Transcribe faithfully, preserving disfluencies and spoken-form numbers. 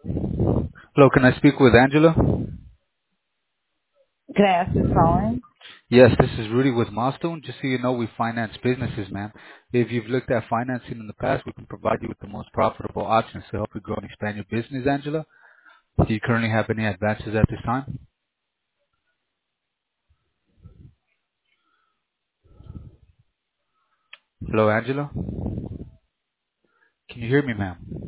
Hello, can I speak with Angela? Can I ask who's calling? Yes, this is Rudy with Milestone. Just so you know, we finance businesses, man. If you've looked at financing in the past, we can provide you with the most profitable options to help you grow and expand your business, Angela. Do you currently have any advances at this time? Hello, Angela? Can you hear me, ma'am?